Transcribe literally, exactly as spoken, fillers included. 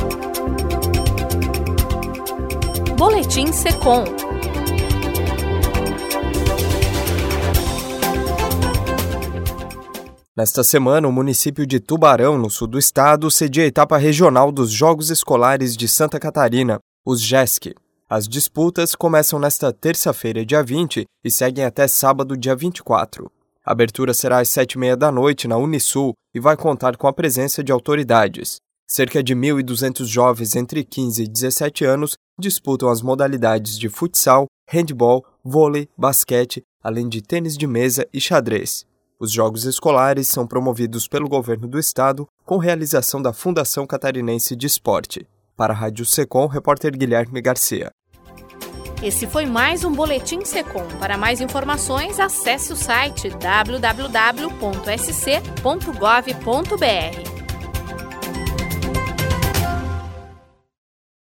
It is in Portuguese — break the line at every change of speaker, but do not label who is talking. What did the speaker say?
Boletim Secom.
Nesta semana, o município de Tubarão, no sul do estado, cedia a etapa regional dos Jogos Escolares de Santa Catarina, os JESC. As disputas começam nesta terça-feira, dia vinte, e seguem até sábado, dia vinte e quatro. A abertura será às sete e meia da noite na Unisul e vai contar com a presença de autoridades. Cerca de mil e duzentos jovens entre quinze e dezessete anos disputam as modalidades de futsal, handebol, vôlei, basquete, além de tênis de mesa e xadrez. Os Jogos Escolares são promovidos pelo governo do estado com realização da Fundação Catarinense de Esporte. Para a Rádio Secom, repórter Guilherme Garcia.
Esse foi mais um Boletim Secom. Para mais informações, acesse o site w w w ponto s c ponto gov ponto b r.